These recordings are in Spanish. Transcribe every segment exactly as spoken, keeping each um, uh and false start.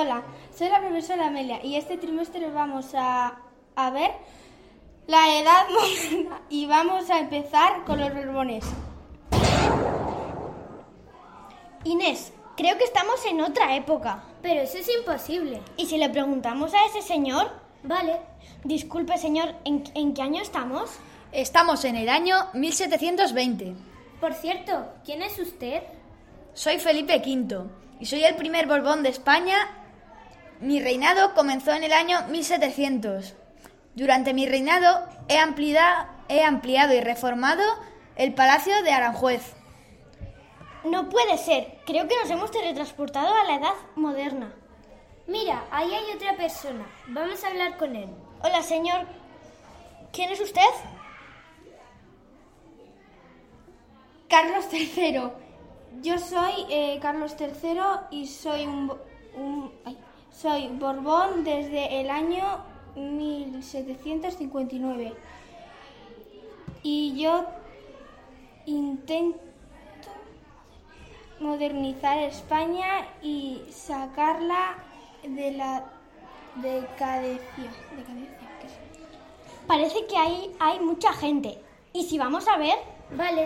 Hola, soy la profesora Amelia y este trimestre vamos a, a ver la edad moderna y vamos a empezar con los Borbones. Inés, creo que estamos en otra época. Pero eso es imposible. ¿Y si le preguntamos a ese señor? Vale. Disculpe, señor, ¿en, en qué año estamos? Estamos en el año mil setecientos veinte. Por cierto, ¿quién es usted? Soy Felipe quinto y soy el primer Borbón de España. Mi reinado comenzó en el año mil setecientos. Durante mi reinado he ampliado, he ampliado y reformado el Palacio de Aranjuez. No puede ser. Creo que nos hemos teletransportado a la edad moderna. Mira, ahí hay otra persona. Vamos a hablar con él. Hola, señor. ¿Quién es usted? Carlos tercero. Yo soy eh, Carlos tercero y soy un, un ay, soy Borbón desde el año mil setecientos cincuenta y nueve. Y yo intento modernizar España y sacarla de la decadencia. decadencia ¿qué es? Parece que ahí hay mucha gente. ¿Y si vamos a ver? Vale.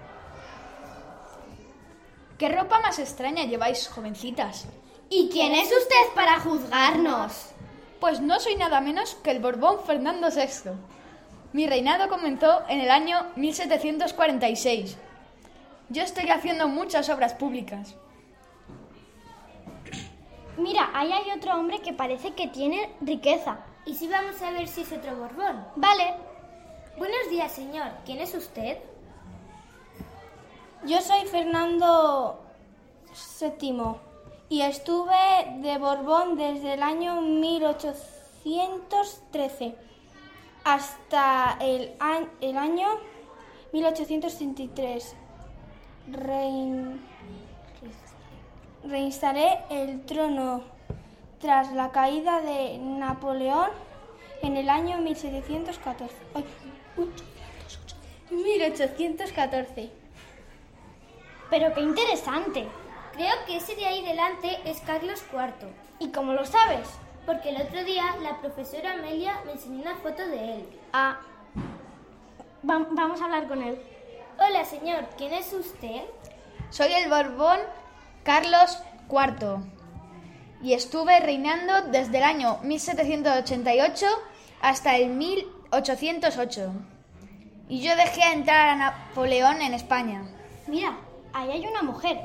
¿Qué ropa más extraña lleváis, jovencitas? ¿Y quién es usted para juzgarnos? Pues no soy nada menos que el Borbón Fernando sexto. Mi reinado comenzó en el año mil setecientos cuarenta y seis. Yo estoy haciendo muchas obras públicas. Mira, ahí hay otro hombre que parece que tiene riqueza. ¿Y si vamos a ver si es otro Borbón? Vale. Buenos días, señor. ¿Quién es usted? Yo soy Fernando séptimo y estuve de Borbón desde el año mil ochocientos trece hasta el, a- el año mil ochocientos treinta y tres. Rein... Reinstalé el trono tras la caída de Napoleón en el año mil setecientos catorce. Ay, mil ochocientos catorce. Pero qué interesante. Creo que ese de ahí delante es Carlos cuarto. ¿Y cómo lo sabes? Porque el otro día la profesora Amelia me enseñó una foto de él. Ah, va- vamos a hablar con él. Hola, señor. ¿Quién es usted? Soy el Borbón Carlos cuarto y estuve reinando desde el año mil setecientos ochenta y ocho hasta el mil ochocientos ocho. Y yo dejé entrar a Napoleón en España. Mira, ahí hay una mujer.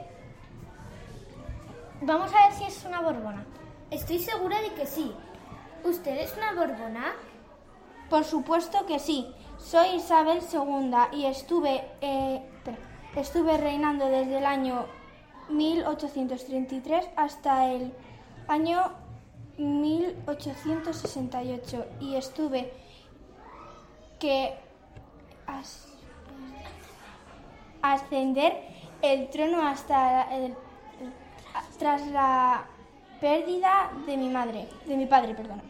Vamos a ver si es una Borbona. Estoy segura de que sí. ¿Usted es una Borbona? Por supuesto que sí. Soy Isabel segunda y estuve, eh, espera, estuve reinando desde el año mil ochocientos treinta y tres hasta el año mil ochocientos sesenta y ocho y estuve que as- ascender el trono hasta el, el- tras la pérdida de mi madre, de mi padre, perdón.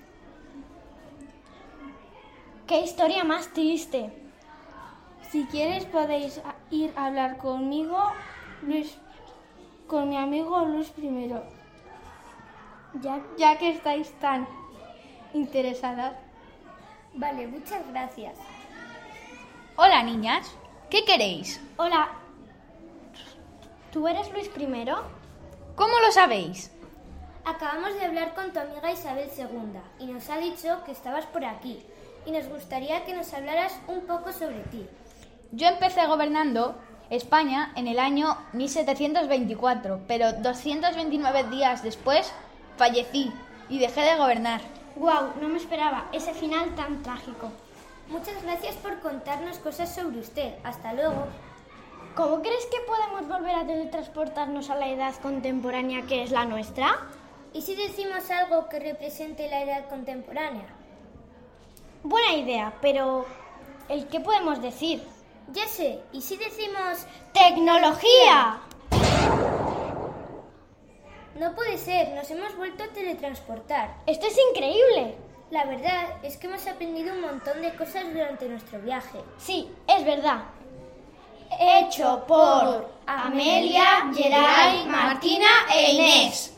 ¡Qué historia más triste! Si quieres podéis a- ir a hablar conmigo, Luis, con mi amigo Luis primero, ya, ya que estáis tan interesadas. Vale, muchas gracias. Hola, niñas. ¿Qué queréis? Hola. ¿Tú eres Luis primero? ¿Cómo lo sabéis? Acabamos de hablar con tu amiga Isabel segunda y nos ha dicho que estabas por aquí y nos gustaría que nos hablaras un poco sobre ti. Yo empecé gobernando España en el año mil setecientos veinticuatro, pero doscientos veintinueve días después fallecí y dejé de gobernar. ¡Guau! No me esperaba ese final tan trágico. Muchas gracias por contarnos cosas sobre usted. Hasta luego. ¿Cómo crees que podemos volver a teletransportarnos a la edad contemporánea que es la nuestra? ¿Y si decimos algo que represente la edad contemporánea? Buena idea, pero ¿el qué podemos decir? Ya sé, ¿y si decimos ¡Tecnología! no puede ser, nos hemos vuelto a teletransportar? ¡Esto es increíble! La verdad es que hemos aprendido un montón de cosas durante nuestro viaje. Sí, es verdad. Hecho por Amelia, Geray, Martina e Inés.